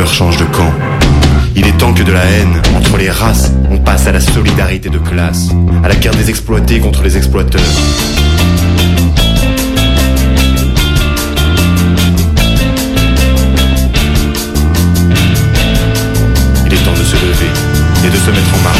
peur change de camp. Il est temps que de la haine entre les races, on passe à la solidarité de classe, à la guerre des exploités contre les exploiteurs. Il est temps de se lever et de se mettre en marche.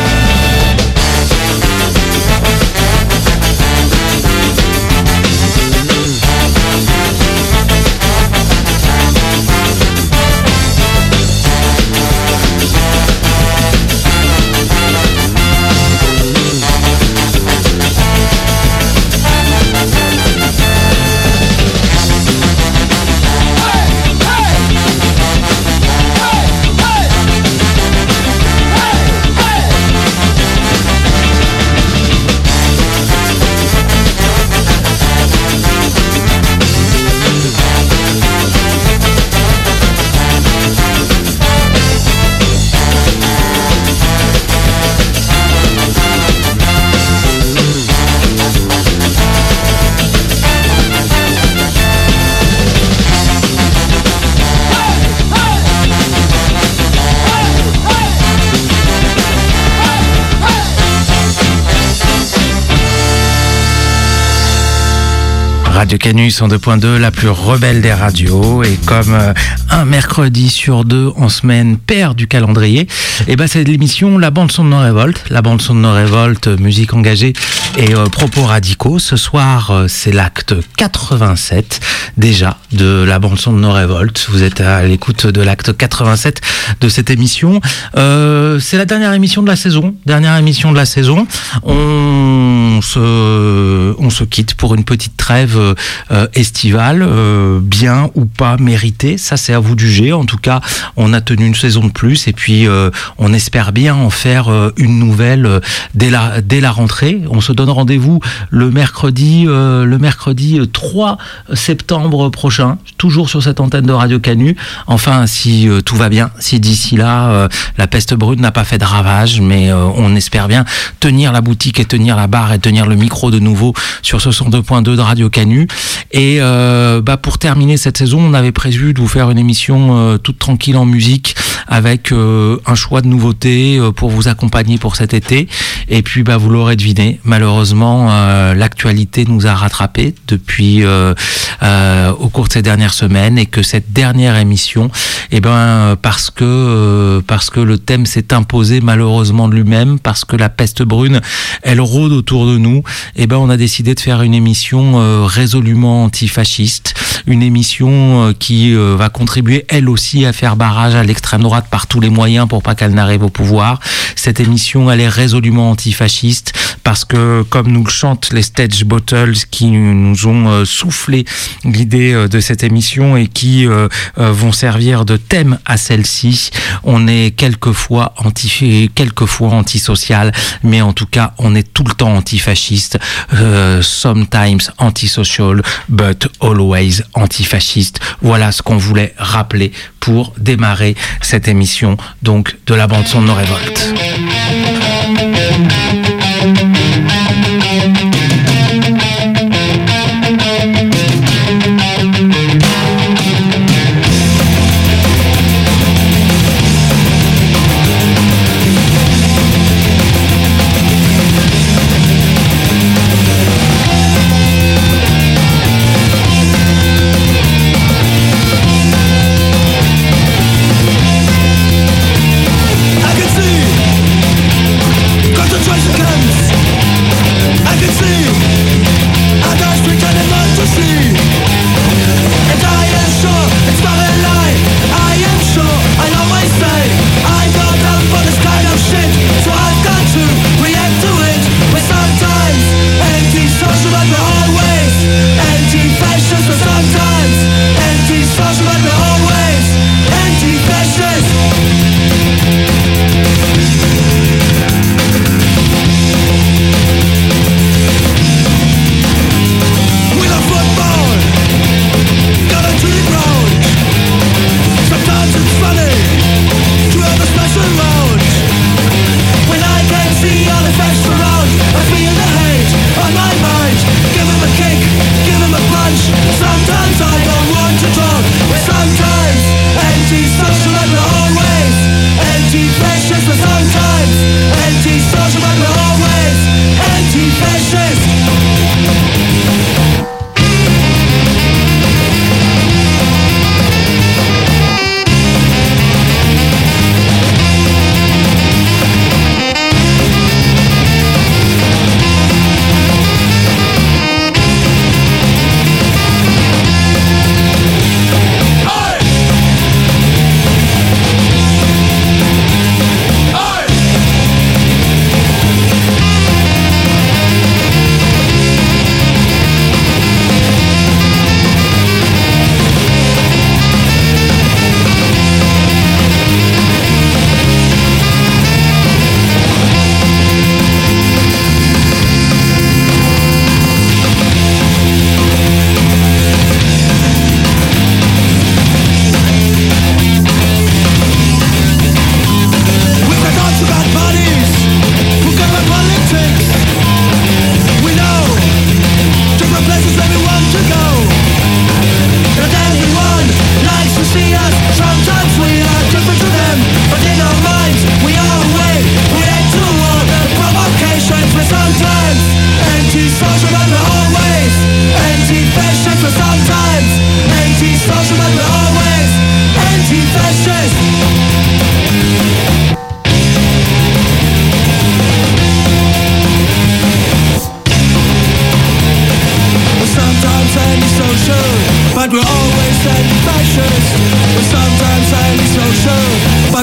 Radio Canu 102.2, la plus rebelle des radios, et comme un mercredi sur deux en semaine perd du calendrier, et ben c'est l'émission La Bande Son de nos révoltes. La Bande Son de nos révoltes, musique engagée et propos radicaux. Ce soir, c'est l'acte 87 déjà de La Bande Son de nos révoltes. Vous êtes à l'écoute de l'acte 87 de cette émission. C'est la dernière émission de la saison. On se quitte pour une petite trêve estivale, bien ou pas méritée, ça c'est à vous de juger. En tout cas, on a tenu une saison de plus, et puis on espère bien en faire une nouvelle dès la rentrée. On se donne rendez-vous le mercredi 3 septembre prochain, toujours sur cette antenne de Radio Canu. Enfin, si tout va bien, si d'ici là la peste brune n'a pas fait de ravage, mais on espère bien tenir la boutique et tenir la barre et tenir le micro de nouveau sur ce 102.2 de Radio Canu. Et pour terminer cette saison, on avait prévu de vous faire une émission toute tranquille en musique, avec un choix de nouveautés pour vous accompagner pour cet été. Et puis vous l'aurez deviné, malheureusement l'actualité nous a rattrapés depuis au cours de ces dernières semaines, et que cette dernière émission, parce que le thème s'est imposé malheureusement de lui-même, parce que la peste brune elle rôde autour de nous, on a décidé de faire une émission résolument antifasciste, une émission qui va contribuer elle aussi à faire barrage à l'extrême droite par tous les moyens pour pas qu'elle n'arrive au pouvoir. Cette émission elle est résolument antifasciste parce que, comme nous le chantent les Stage Bottles qui nous ont soufflé l'idée de cette émission et qui vont servir de thème à celle-ci, on est quelquefois antisocial, mais en tout cas on est tout le temps antifasciste, sometimes antisocial but always antifasciste. Voilà ce qu'on voulait rappeler pour démarrer cette émission donc de la bande son de nos révoltes. I can see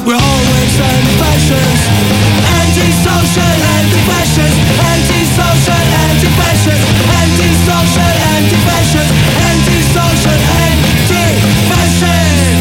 We're always anti-fascists, anti-social, anti-fascist, anti-social, anti-fascist, anti-social, anti-fascist, anti-social, anti-fascist.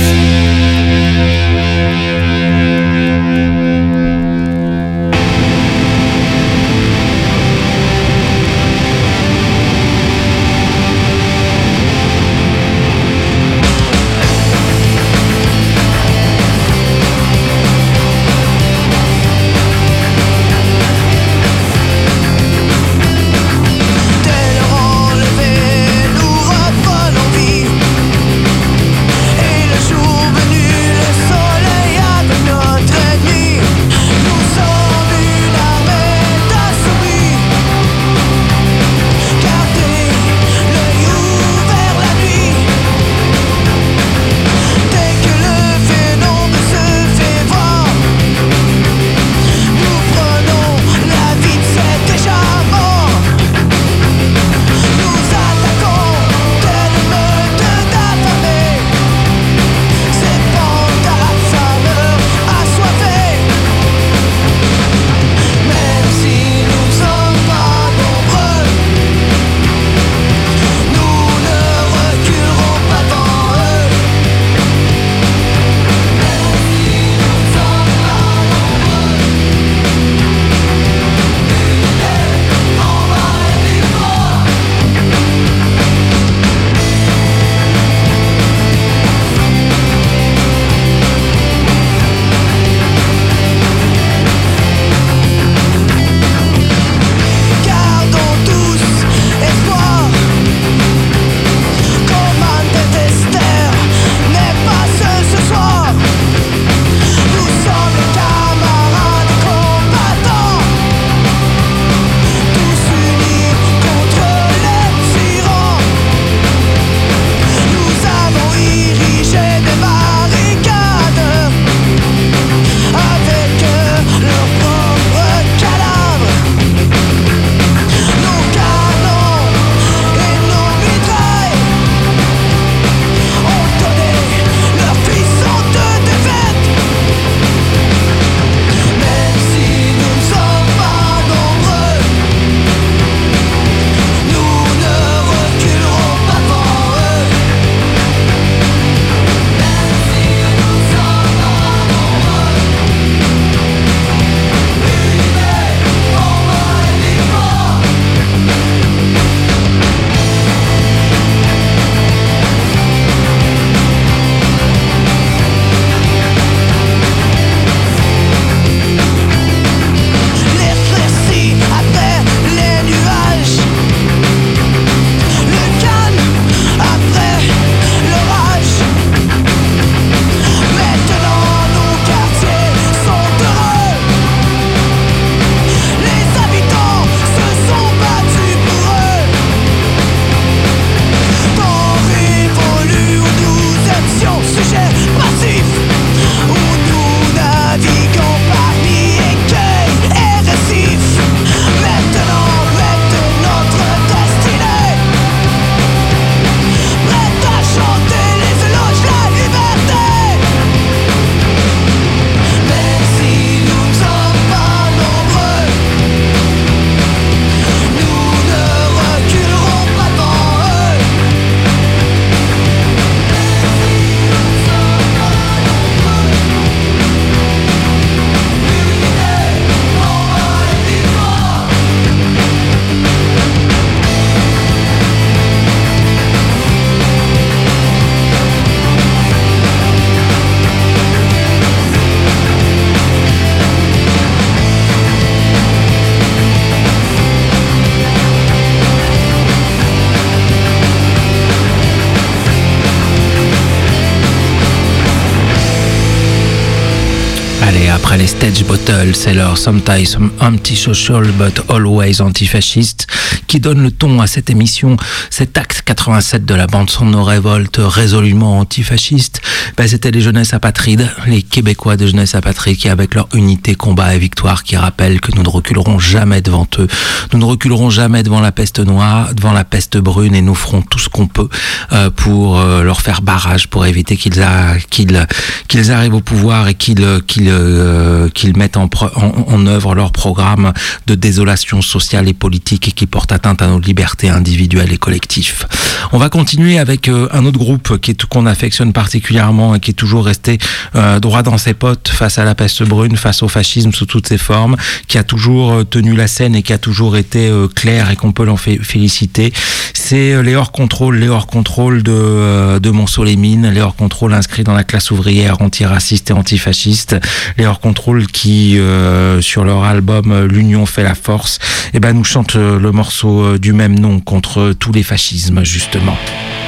après les Stage Bottles, c'est leur Sometimes Anti-Social but Always Antifasciste qui donne le ton à cette émission, cet acte 87 de la bande son de nos révoltes résolument antifascistes. C'était les Jeunesses apatrides, les Québécois de Jeunesse apatride qui avec leur unité, combat et victoire qui rappellent que nous ne reculerons jamais devant eux, nous ne reculerons jamais devant la peste noire, devant la peste brune et nous ferons tout ce qu'on peut pour leur faire barrage, pour éviter qu'ils arrivent au pouvoir et qu'ils mettent en œuvre leur programme de désolation sociale et politique et qui porte atteinte à nos libertés individuelles et collectives. On va continuer avec un autre groupe qu'on affectionne particulièrement et qui est toujours resté droit dans ses potes face à la peste brune, face au fascisme sous toutes ses formes, qui a toujours tenu la scène et qui a toujours été clair et qu'on peut l'en féliciter. C'est les hors-contrôle de Montceau-les-Mines, les hors-contrôle inscrits dans la classe ouvrière antiraciste et antifasciste, les hors-contrôle qui, sur leur album L'Union fait la force, nous chantent le morceau du même nom contre tous les fascismes, justement.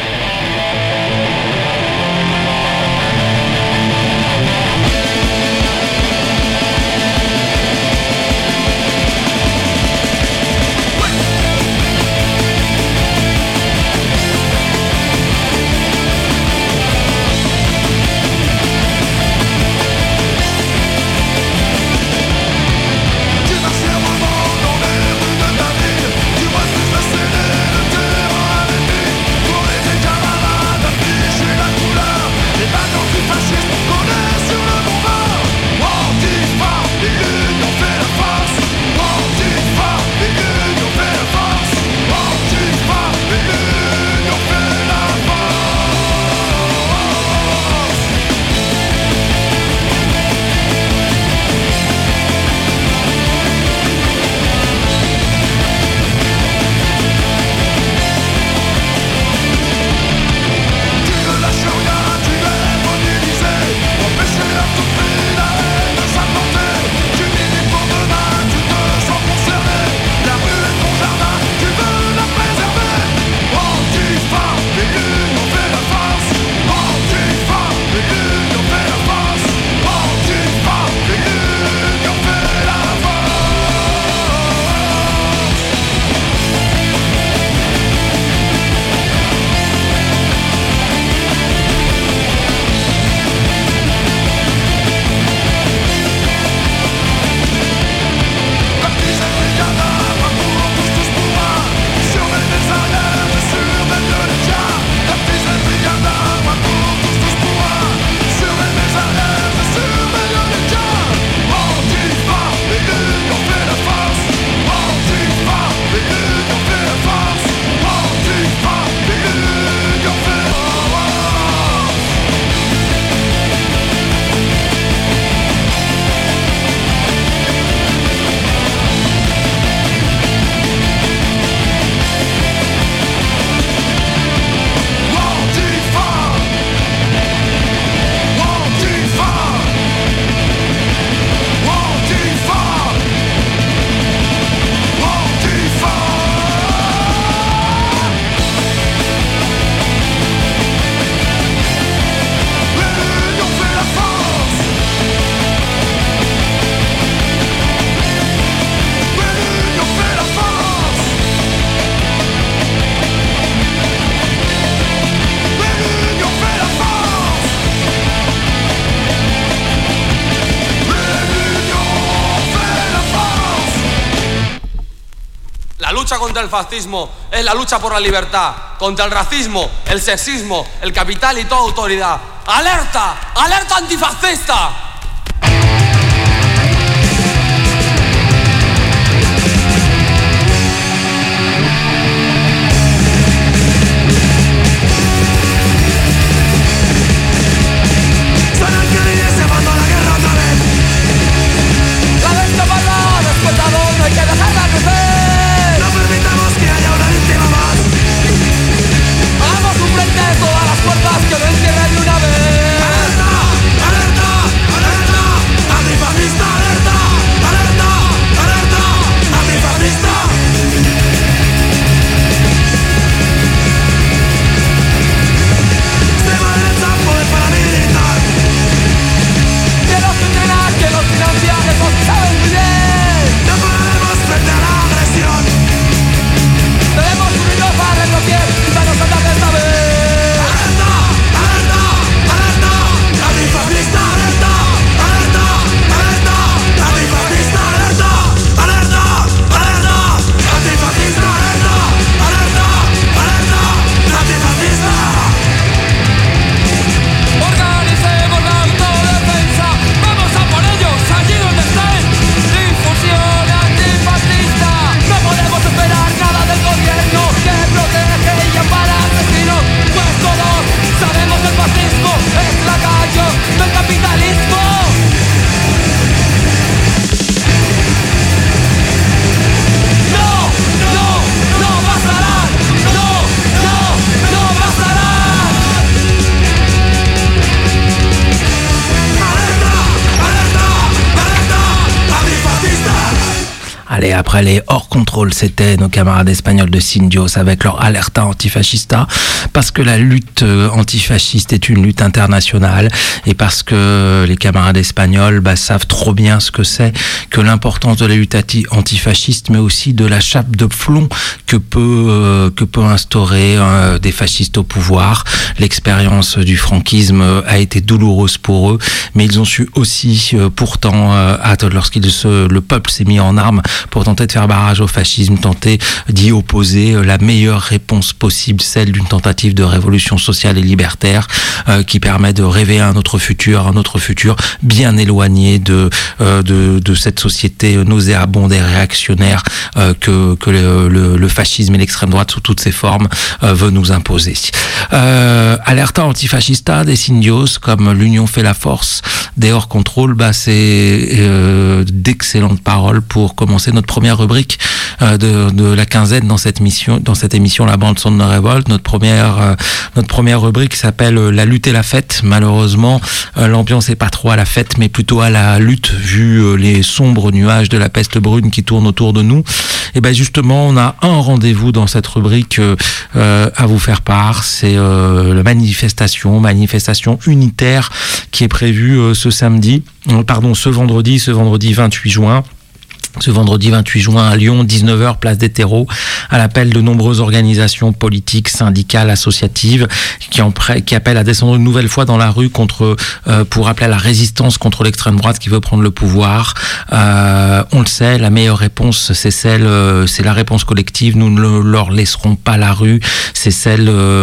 Contra el fascismo es la lucha por la libertad, contra el racismo, el sexismo, el capital y toda autoridad. ¡Alerta! ¡Alerta antifascista! Todas las puertas que no encierran de una vez. ¡Alerta! ¡Alerta! Allez, après les hors contrôle, c'était nos camarades espagnols de Sindios avec leur Alerta Antifascista, parce que la lutte antifasciste est une lutte internationale et parce que les camarades espagnols savent trop bien ce que c'est que l'importance de la lutte antifasciste, mais aussi de la chape de plomb que peut instaurer des fascistes au pouvoir. L'expérience du franquisme a été douloureuse pour eux, mais ils ont su aussi pourtant, le peuple s'est mis en armes pour tenter de faire barrage au fascisme, tenter d'y opposer la meilleure réponse possible, celle d'une tentative de révolution sociale et libertaire qui permet de rêver à un autre futur bien éloigné de cette société nauséabonde et réactionnaire que le fascisme et l'extrême droite sous toutes ses formes veut nous imposer. Alerta Antifascista des Sindios, comme l'union fait la force, des hors contrôle, c'est d'excellentes paroles pour commencer notre première rubrique de la quinzaine dans cette émission La bande son de nos révoltes. Notre première rubrique s'appelle La lutte et la fête. Malheureusement, l'ambiance est pas trop à la fête, mais plutôt à la lutte, vu les sombres nuages de la peste brune qui tournent autour de nous. Et justement, on a un rendez-vous dans cette rubrique à vous faire part. C'est la manifestation unitaire qui est prévue ce vendredi 28 juin. Ce vendredi 28 juin à Lyon, 19h, place des terreaux, à l'appel de nombreuses organisations politiques, syndicales, associatives, qui appellent à descendre une nouvelle fois dans la rue pour appeler à la résistance contre l'extrême droite qui veut prendre le pouvoir. On le sait, la meilleure réponse, c'est la réponse collective. Nous ne leur laisserons pas la rue. C'est celle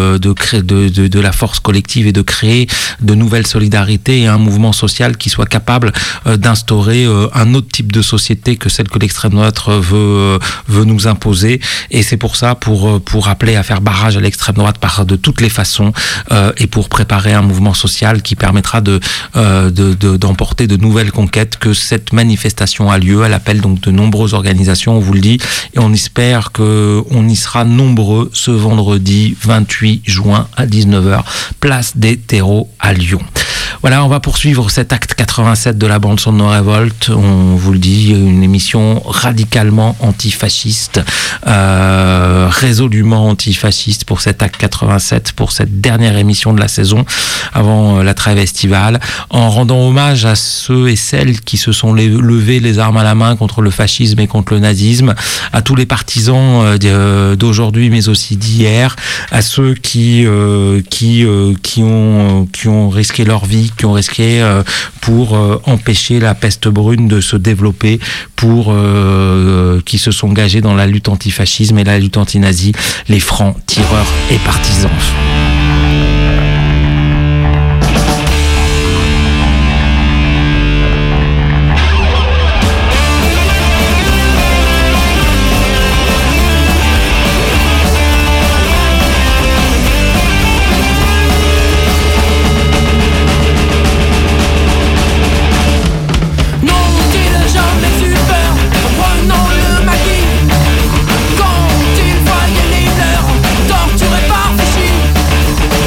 de la force collective et de créer de nouvelles solidarités et un mouvement social qui soit capable d'instaurer un autre type de société que celle que l'extrême droite veut nous imposer. Et c'est pour ça, pour appeler à faire barrage à l'extrême droite de toutes les façons, et pour préparer un mouvement social qui permettra d'emporter de nouvelles conquêtes, que cette manifestation a lieu. Elle appelle donc de nombreuses organisations, on vous le dit, et on espère qu'on y sera nombreux ce vendredi 28 juin à 19h, place des terreaux à Lyon. Voilà, on va poursuivre cet acte 87 de la bande son de nos révoltes. On vous le dit, une émission radicalement antifasciste, résolument antifasciste pour cet acte 87, pour cette dernière émission de la saison avant la trêve estivale, en rendant hommage à ceux et celles qui se sont levés les armes à la main contre le fascisme et contre le nazisme, à tous les partisans d'aujourd'hui mais aussi d'hier, à ceux qui ont risqué leur vie, qui ont risqué pour empêcher la peste brune de se développer, qui se sont engagés dans la lutte antifascisme et la lutte antinazie, les francs tireurs et partisans. Quand il voyait les leurs torturés par Vichy,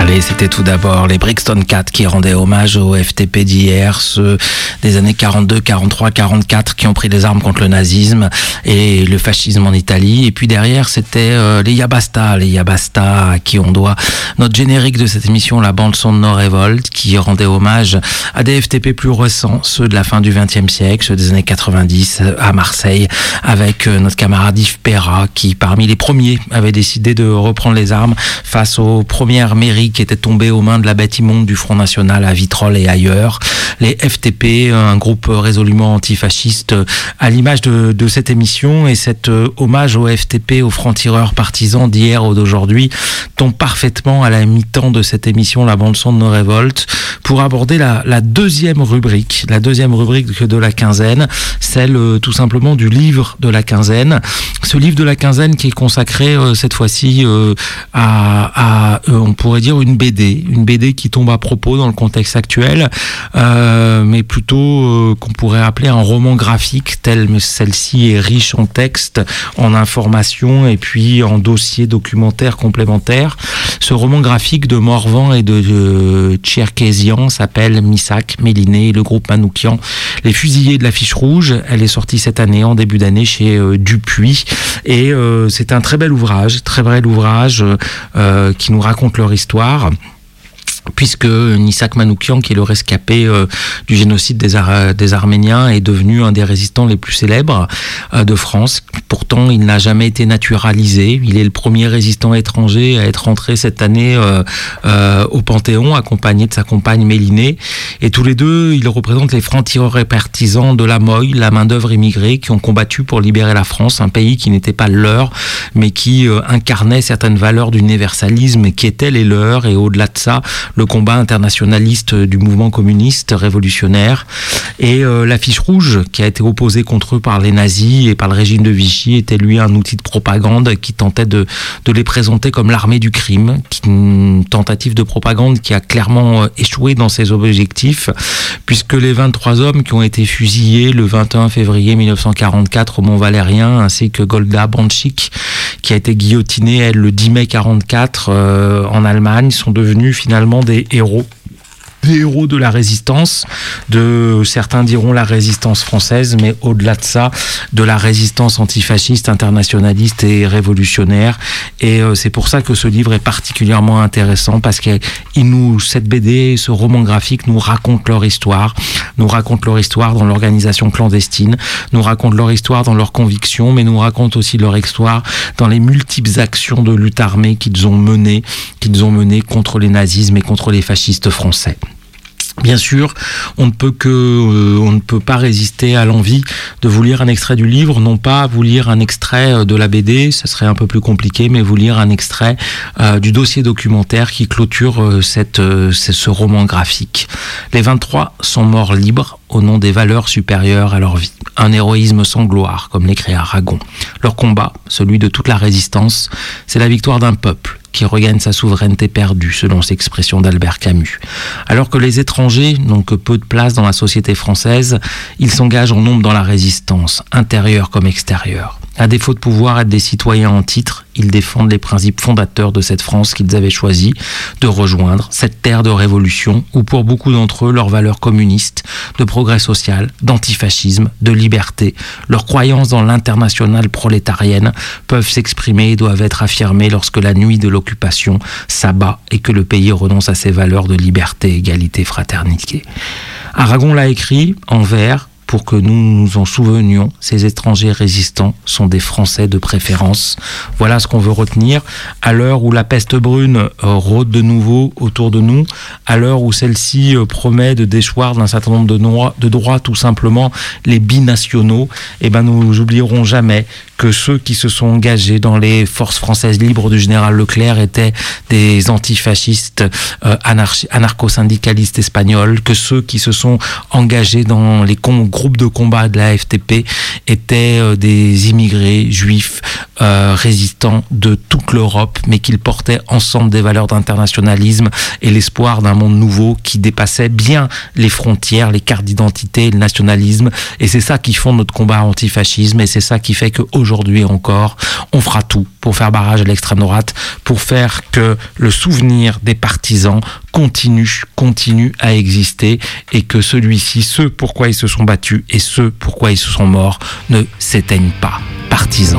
Allez, c'était tout d'abord les Brixton 4 qui rendaient hommage au FTP d'hier, ceux des années 42, 43, 44 qui ont pris les armes contre le nazisme et le fascisme en Italie. Et puis derrière, c'était les Yabasta à qui on doit notre générique de cette émission, la bande son de No Revolt, qui rendait hommage à des FTP plus récents, ceux de la fin du XXe siècle, ceux des années 90 à Marseille, avec notre camarade Yves Perra, qui parmi les premiers avait décidé de reprendre les armes face aux premières mairies qui étaient tombées aux mains de la bête immonde du Front National à Vitrolles et ailleurs. Les FTP, un groupe résolument antifasciste, à l'image de cette émission, et cet hommage aux FTP, aux francs-tireurs partisans d'hier ou d'aujourd'hui, tombe parfaitement à la mi-temps de cette émission, la bande-son de No Revolt, pour aborder la deuxième rubrique de la quinzaine, celle tout simplement du livre de la quinzaine. Ce livre de la quinzaine qui est consacré cette fois-ci à on pourrait dire une BD qui tombe à propos dans le contexte actuel, mais plutôt qu'on pourrait appeler un roman graphique, tel celle-ci est riche en textes, en informations et puis en dossiers documentaires complémentaires. Ce roman graphique de Morvan et de Tcherkézian s'appelle Missak, Méliné et le groupe Manoukian, les fusillés de la fiche rouge. Elle est sortie cette année, en début d'année, chez Dupuis, et c'est un très bel ouvrage qui nous raconte leur histoire, puisque Missak Manoukian, qui est le rescapé du génocide des Arméniens, est devenu un des résistants les plus célèbres de France. Pourtant, il n'a jamais été naturalisé. Il est le premier résistant étranger à être rentré cette année au Panthéon, accompagné de sa compagne Méliné. Et tous les deux, ils représentent les francs-tireurs et partisans de la Moille, la main-d'œuvre immigrée, qui ont combattu pour libérer la France, un pays qui n'était pas le leur, mais qui incarnait certaines valeurs d'universalisme qui étaient les leurs, et au-delà de ça, le combat internationaliste du mouvement communiste révolutionnaire. Et la fiche rouge, qui a été opposée contre eux par les nazis et par le régime de Vichy, était lui un outil de propagande qui tentait de les présenter comme l'armée du crime, une tentative de propagande qui a clairement échoué dans ses objectifs, puisque les 23 hommes qui ont été fusillés le 21 février 1944 au Mont-Valérien, ainsi que Golda Banchik, qui a été guillotinée, elle, le 10 mai 44 en Allemagne, sont devenus finalement des héros de la résistance, certains diront la résistance française, mais au-delà de ça, de la résistance antifasciste, internationaliste et révolutionnaire. Et c'est pour ça que ce livre est particulièrement intéressant, parce que cette BD, ce roman graphique nous raconte leur histoire dans l'organisation clandestine, nous raconte leur histoire dans leurs convictions, mais nous raconte aussi leur histoire dans les multiples actions de lutte armée qu'ils ont menées contre les nazismes et contre les fascistes français. Bien sûr, on ne peut pas résister à l'envie de vous lire un extrait du livre, non pas vous lire un extrait de la BD, ça serait un peu plus compliqué, mais vous lire un extrait du dossier documentaire qui clôture ce roman graphique. Les 23 sont morts libres au nom des valeurs supérieures à leur vie. Un héroïsme sans gloire, comme l'écrit Aragon. Leur combat, celui de toute la résistance, c'est la victoire d'un peuple qui regagne sa souveraineté perdue, selon l'expression d'Albert Camus. Alors que les étrangers n'ont que peu de place dans la société française, ils s'engagent en nombre dans la résistance, intérieure comme extérieure. À défaut de pouvoir être des citoyens en titre, ils défendent les principes fondateurs de cette France qu'ils avaient choisi de rejoindre, cette terre de révolution où pour beaucoup d'entre eux, leurs valeurs communistes, de progrès social, d'antifascisme, de liberté, leurs croyances dans l'internationale prolétarienne peuvent s'exprimer et doivent être affirmées lorsque la nuit de l'occupation s'abat et que le pays renonce à ses valeurs de liberté, égalité, fraternité. Aragon l'a écrit en vers, pour que nous nous en souvenions, ces étrangers résistants sont des Français de préférence. Voilà ce qu'on veut retenir. À l'heure où la peste brune rôde de nouveau autour de nous, à l'heure où celle-ci promet de déchoir d'un certain nombre de droits, tout simplement les binationaux, nous oublierons jamais que ceux qui se sont engagés dans les forces françaises libres du général Leclerc étaient des antifascistes anarcho-syndicalistes espagnols, que ceux qui se sont engagés dans les groupes de combat de la FTP étaient des immigrés juifs résistants de toute l'Europe, mais qu'ils portaient ensemble des valeurs d'internationalisme et l'espoir d'un monde nouveau qui dépassait bien les frontières, les cartes d'identité et le nationalisme. Et c'est ça qui fonde notre combat antifascisme, et c'est ça qui fait qu'aujourd'hui, aujourd'hui encore, on fera tout pour faire barrage à l'extrême droite, pour faire que le souvenir des partisans continue à exister et que celui-ci, ce pourquoi ils se sont battus et ce pourquoi ils se sont morts, ne s'éteignent pas. Partisans.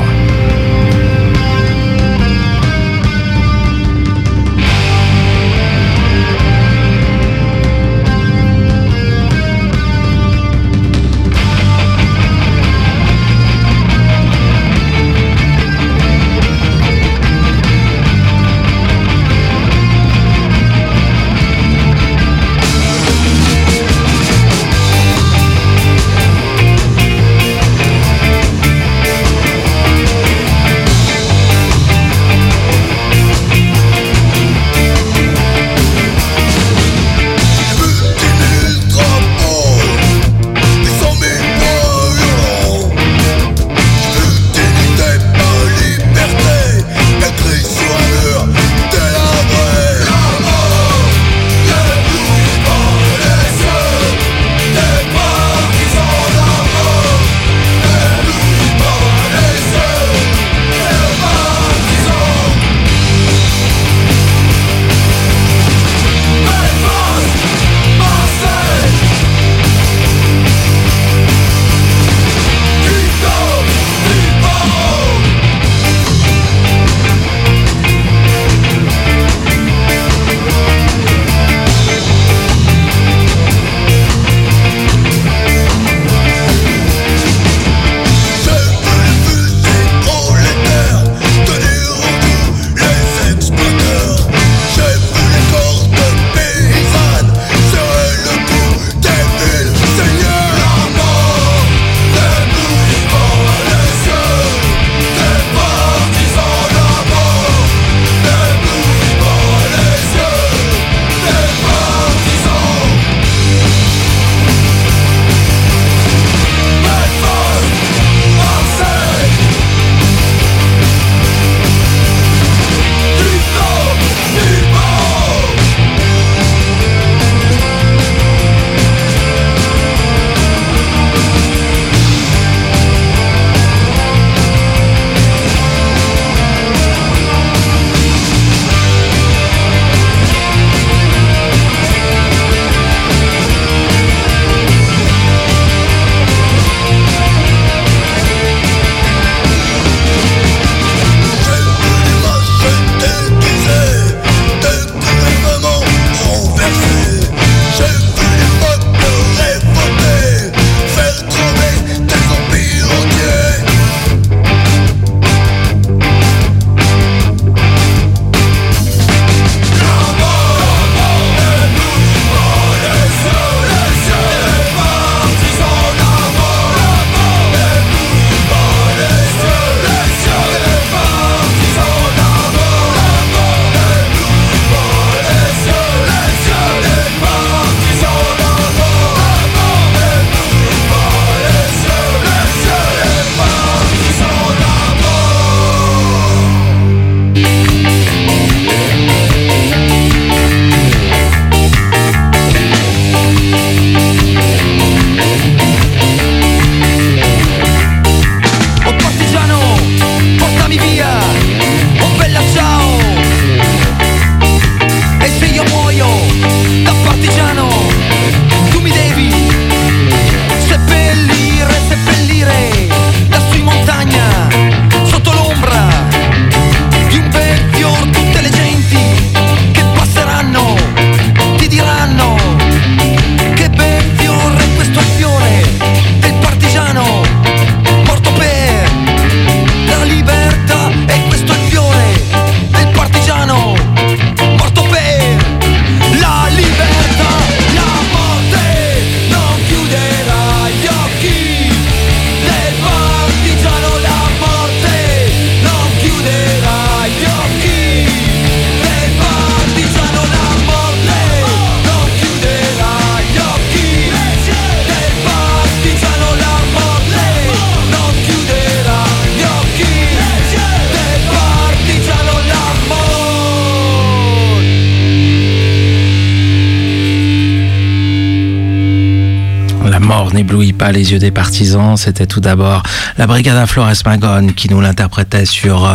mort n'éblouit pas les yeux des partisans. C'était tout d'abord la Brigada Flores Magón qui nous l'interprétait sur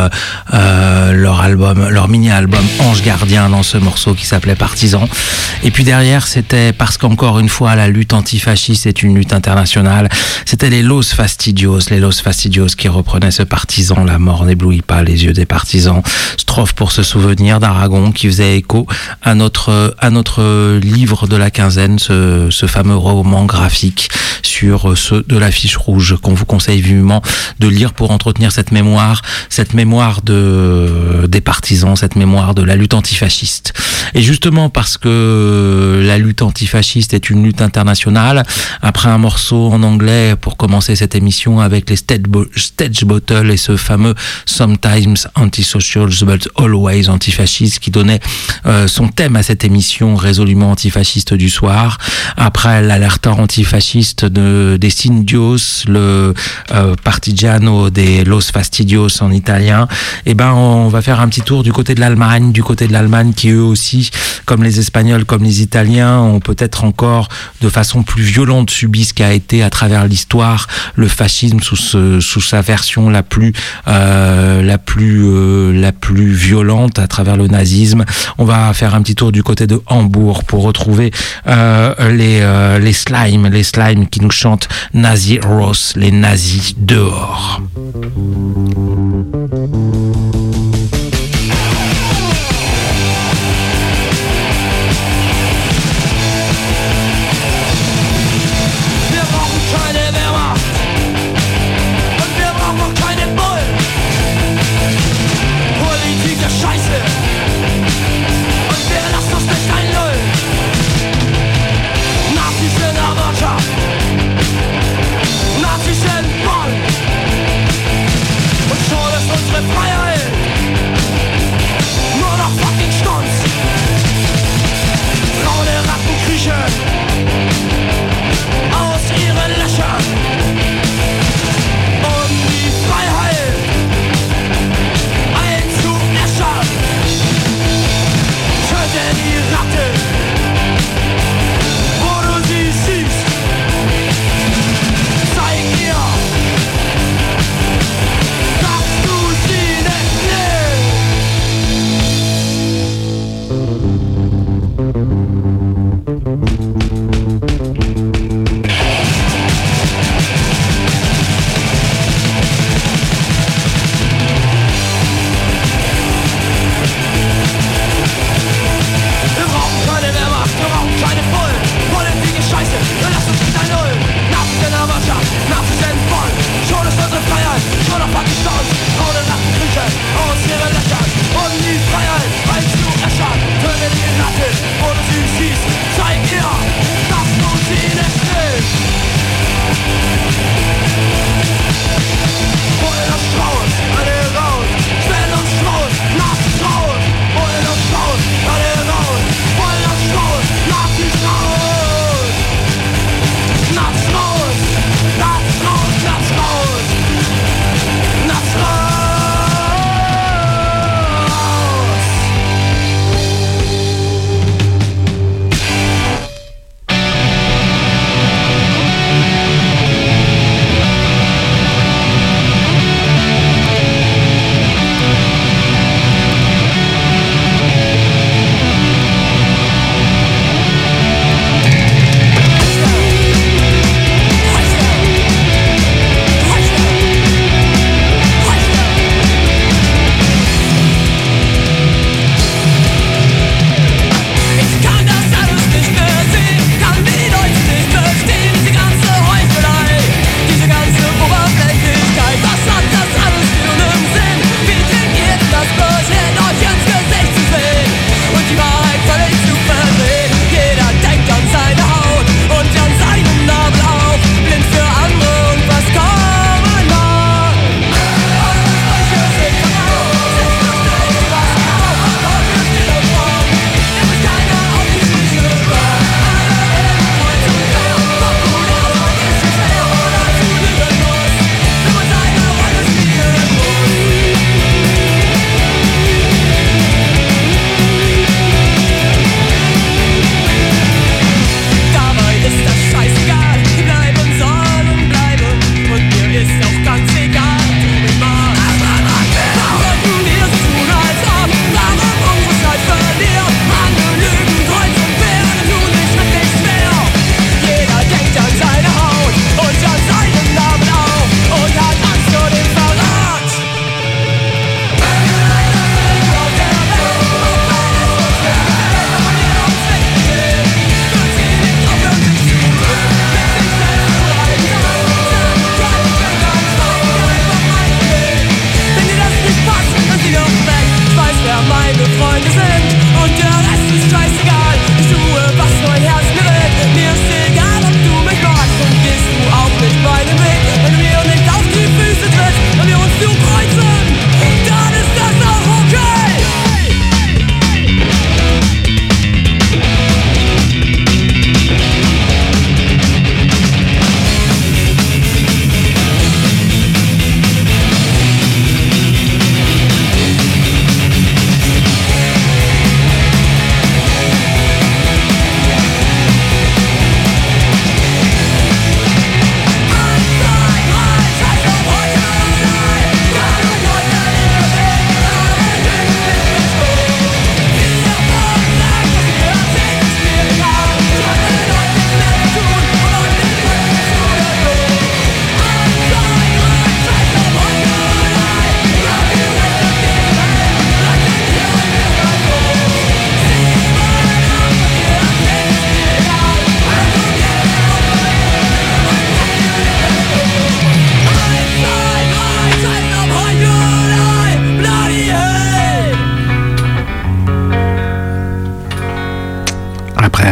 leur mini-album Ange Gardien dans ce morceau qui s'appelait Partisan. Et puis derrière, c'était parce qu'encore une fois, la lutte antifasciste est une lutte internationale. C'était les Los Fastidios qui reprenaient ce Partisan. La mort n'éblouit pas les yeux des partisans. Strophe pour se souvenir d'Aragon qui faisait écho à notre livre de la quinzaine, ce fameux roman graphique sur ceux de l'affiche rouge qu'on vous conseille vivement de lire pour entretenir cette mémoire des partisans, cette mémoire de la lutte antifasciste. Et justement parce que la lutte antifasciste est une lutte internationale, après un morceau en anglais pour commencer cette émission avec les Stage Bottle et ce fameux Sometimes Antisocial but Always Antifascist qui donnait son thème à cette émission résolument antifasciste du soir. Après l'alerta antifasciste des Sindios, le partigiano des Los Fastidios en italien, et ben on va faire un petit tour du côté de l'Allemagne qui eux aussi, comme les Espagnols, comme les Italiens, ont peut-être encore de façon plus violente subi ce qu'a été à travers l'histoire le fascisme sous sa version la plus violente à travers le nazisme. On va faire un petit tour du côté de Hambourg pour retrouver les Slimes qui nous chantent Nazi Ross, les nazis dehors. Wir brauchen keine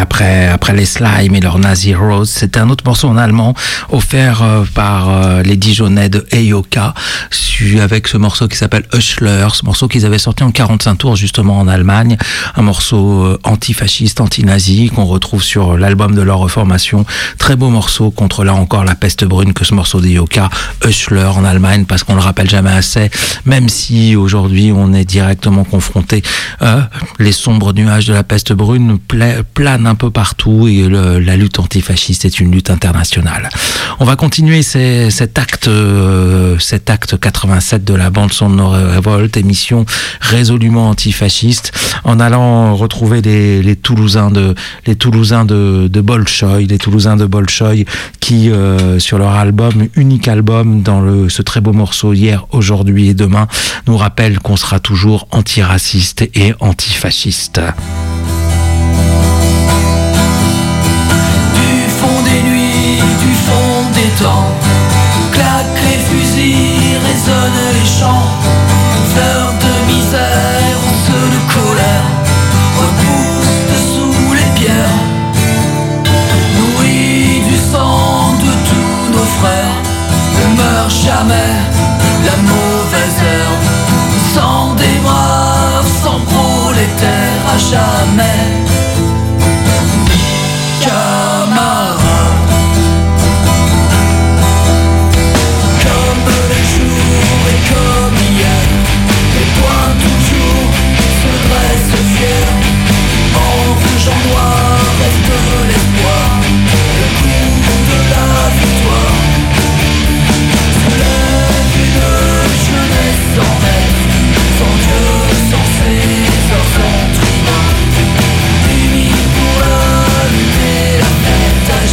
après les Slime et leur Nazi Rose. C'était un autre morceau en allemand offert par les Dijonais de Eyoka, avec ce morceau qui s'appelle Hustler, ce morceau qu'ils avaient sorti en 45 tours justement en Allemagne, un morceau antifasciste, anti-nazi qu'on retrouve sur l'album de leur reformation. Très beau morceau contre là encore la peste brune que ce morceau d'Eyoka, Hustler en Allemagne, parce qu'on le rappelle jamais assez, même si aujourd'hui on est directement confronté, les sombres nuages de la peste brune planent un peu partout et la lutte antifasciste est une lutte internationale. On va continuer cet acte 87 de la bande son de nos révoltes, émission résolument antifasciste, en allant retrouver les Toulousains de Bolchoï, qui sur leur album, unique album dans ce très beau morceau Hier, aujourd'hui et demain, nous rappellent qu'on sera toujours antiraciste et antifasciste. Du fond des nuits, du fond des temps, claquent les fusils, résonnent les chants, fleurs de misère, ceux de colère, repoussent dessous les pierres, nourris du sang de tous nos frères, ne meurt jamais la mauvaise heure, sans des braves, sans prolétaires à jamais. Camarades, comme les jours et comme hier, les points toujours se dressent fiers, en rouge, en noir reste l'espoir, le coup de la victoire. Se lève une jeunesse sans rêve, sans Dieu, sans César, sans tribun, unis pour la lutte et la fête à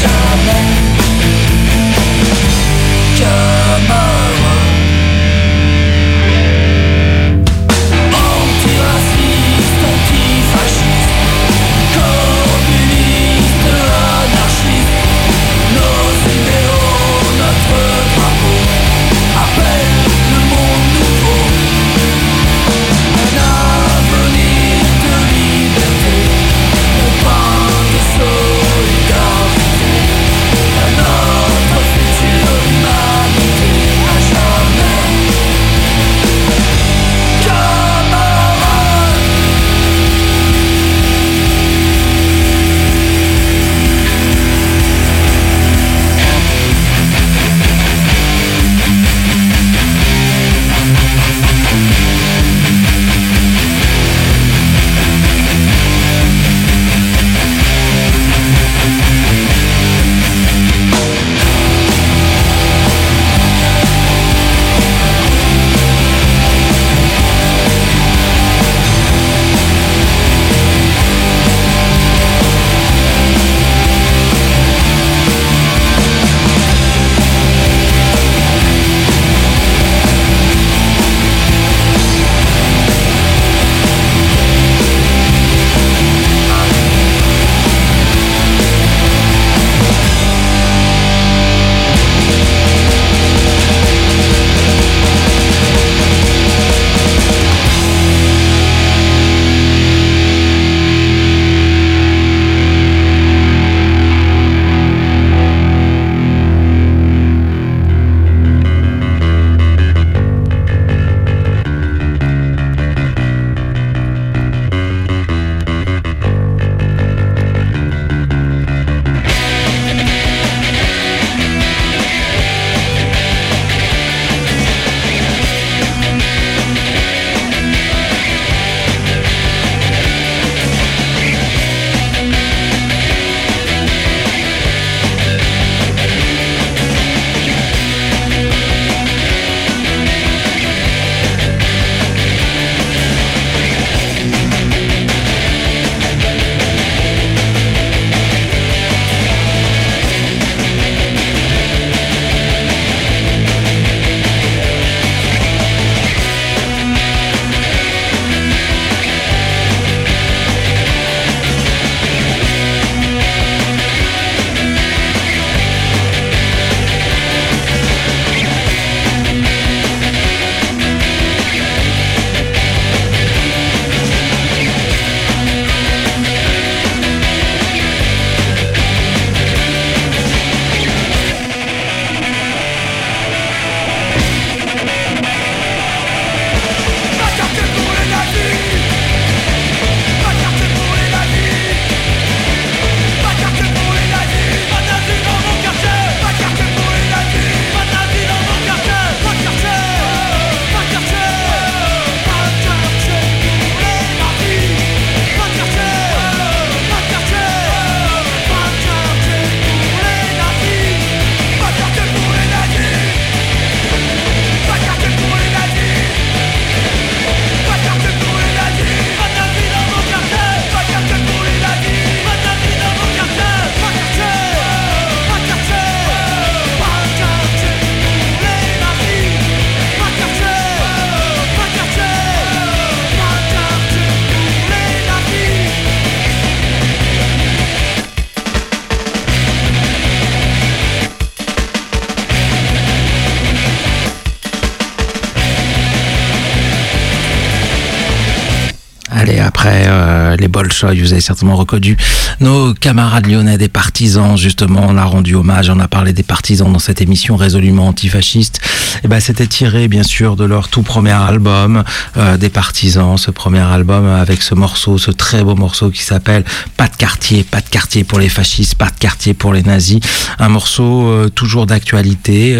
Bolchoï, vous avez certainement reconnu nos camarades lyonnais des partisans, justement, on a rendu hommage, on a parlé des partisans dans cette émission résolument antifasciste. Et ben, c'était tiré, bien sûr, de leur tout premier album, des partisans, ce premier album avec ce morceau, ce très beau morceau qui s'appelle Pas de quartier pour les fascistes, pas de quartier pour les nazis. Un morceau toujours d'actualité,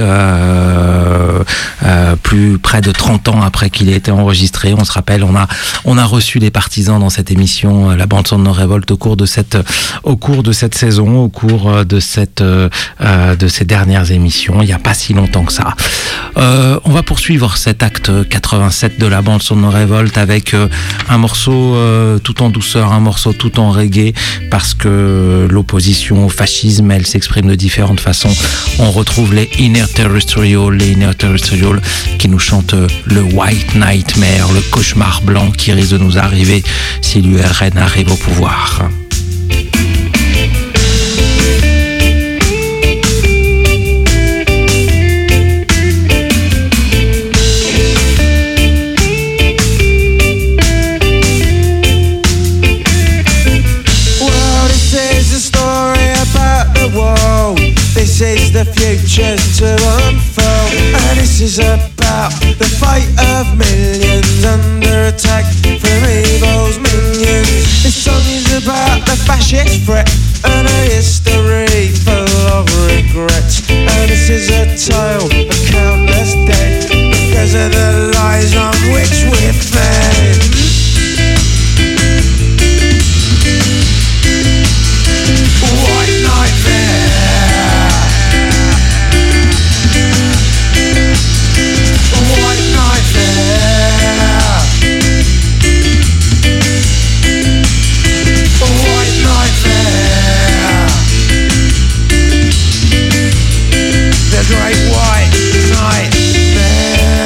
plus près de 30 ans après qu'il ait été enregistré. On se rappelle, on a reçu les partisans dans cette émission, la bande son de nos révoltes, au cours de cette saison, au cours de ces dernières émissions, il n'y a pas si longtemps que ça. On va poursuivre cet acte 87 de la bande son de nos révoltes avec un morceau tout en douceur, un morceau tout en reggae, parce que l'opposition au fascisme, elle s'exprime de différentes façons. On retrouve les Inner Terrestrial qui nous chantent le White Nightmare, le cauchemar blanc qui risque de nous arriver si l'URN arrive au pouvoir. This is the future's to unfold, and this is about the fight of millions under attack from evil's minions. This song is about the fascist threat and a history full of regrets. And this is a tale of countless dead because of the lies on which we're fed. White nightmare. The great white nightmare.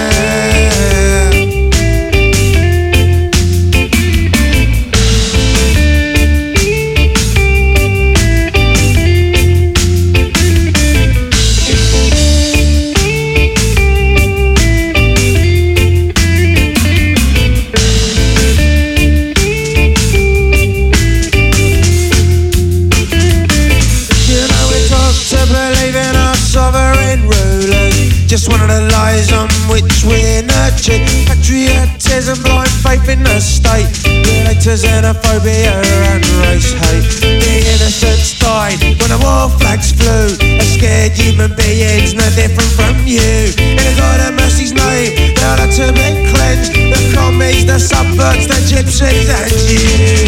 Just one of the lies on which we're nurtured. Patriotism, blind faith in the state, relate to xenophobia and race hate. The innocents died when the war flags flew. A scared human beings no different from you. In a God of mercy's name, they'll have to be cleansed. The commies, the subverts, the gypsies and you.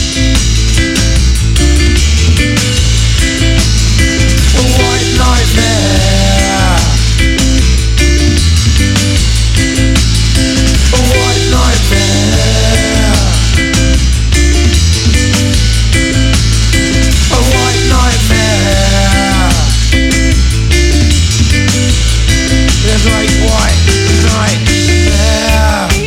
White nightmare. White nightmare. A white nightmare. The great white nightmare.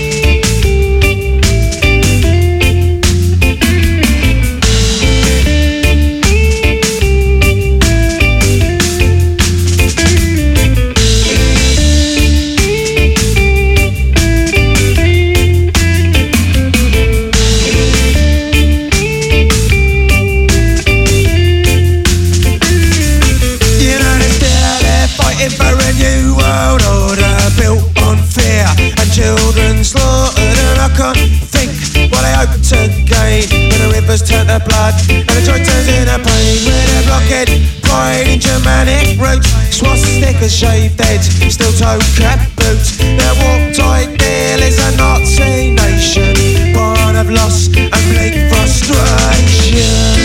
Children slaughtered, and I can't think what I hope to gain when the rivers turn to blood and the joy turns into pain. With a blockhead pride in Germanic roots, swastikas, shaved heads, still toe-cap boots. Their warp-tight deal is a Nazi nation, born of loss and bleak frustration.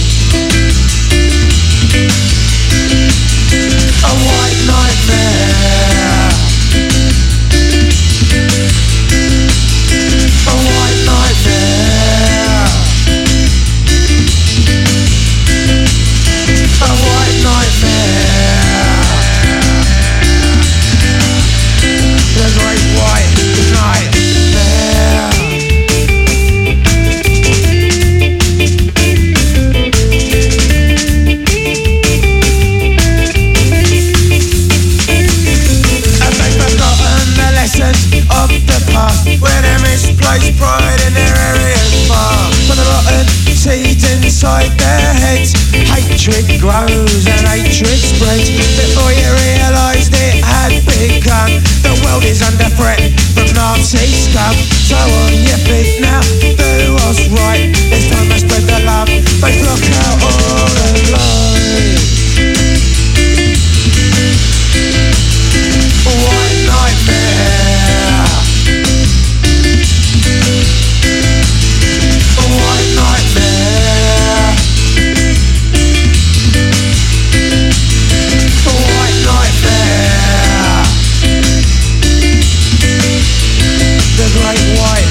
A white nightmare. A white nightmare. A white nightmare. The great white nightmare. inside their heads. Hatred grows and hatred spreads. Before you realised it had begun, the world is under threat from Nazi scum. So on your feet now, do what's right. It's time to spread the love. They block out all the light. White nightmare. White nightmare. White nightmare. The great white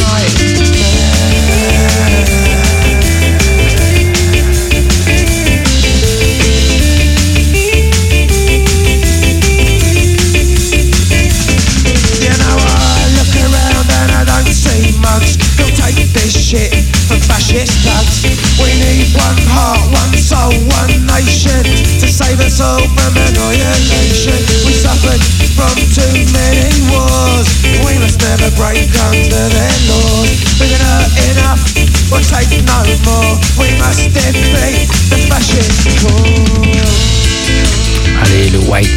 Don't take this shit from fascist thugs. We need one heart, one soul, one nation to save us all from annihilation. We suffered from too many wars. We must never break under their laws. We've been hurt enough, we'll take no more. We must defeat the fascist cause. Allez, le White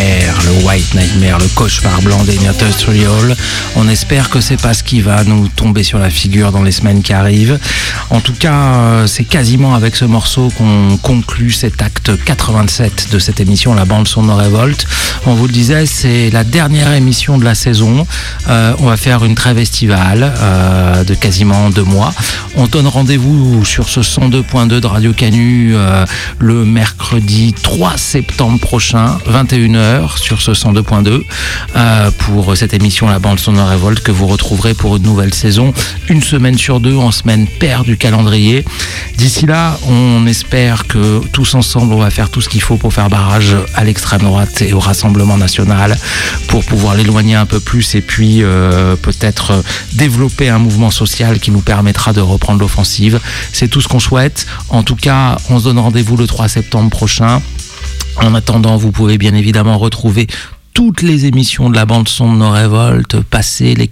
Nightmare, le cauchemar blanc des Industrial. On espère que c'est pas ce qui va nous tomber sur la figure dans les semaines qui arrivent. En tout cas, c'est quasiment avec ce morceau qu'on conclut cet acte 87 de cette émission, la bande son de Révolte. On vous le disait, c'est la dernière émission de la saison. On va faire une trêve estivale de quasiment 2 mois. On donne rendez-vous sur ce 102.2 de Radio Canu le mercredi 3 septembre prochain, 21h sur ce 102.2 pour cette émission La Bande Son de Révolte que vous retrouverez pour une nouvelle saison, une semaine sur 2 en semaine paire du calendrier. D'ici là, on espère que tous ensemble, on va faire tout ce qu'il faut pour faire barrage à l'extrême droite et au Rassemblement National pour pouvoir l'éloigner un peu plus et puis peut-être développer un mouvement social qui nous permettra de reprendre l'offensive. C'est tout ce qu'on souhaite. En tout cas, on se donne rendez-vous le 3 septembre prochain. En attendant, vous pouvez bien évidemment retrouver toutes les émissions de la bande son de nos révoltes passées, les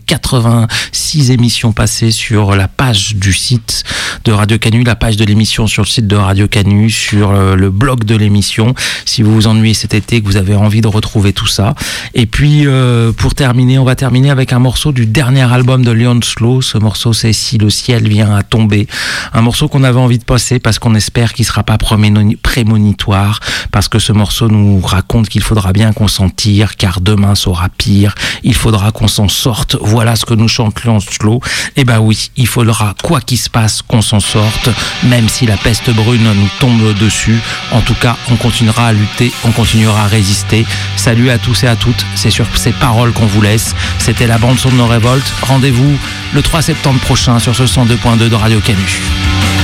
86 émissions passées sur la page du site de Radio Canu, la page de l'émission sur le site de Radio Canu, sur le blog de l'émission, si vous vous ennuyez cet été, que vous avez envie de retrouver tout ça. Et puis, pour terminer, on va terminer avec un morceau du dernier album de Leon Slow. Ce morceau, c'est Si le ciel vient à tomber. Un morceau qu'on avait envie de passer parce qu'on espère qu'il ne sera pas prémonitoire, parce que ce morceau nous raconte qu'il faudra bien qu'on s'en tire, car demain sera pire, il faudra qu'on s'en sorte, voilà ce que nous chante Leon Slow. Et ben oui, il faudra, quoi qu'il se passe, qu'on s'en sorte, même si la peste brune nous tombe dessus. En tout cas, on continuera à lutter, on continuera à résister. Salut à tous et à toutes, c'est sur ces paroles qu'on vous laisse. C'était la bande son de nos révoltes. Rendez-vous le 3 septembre prochain sur ce 102.2 de Radio Canu.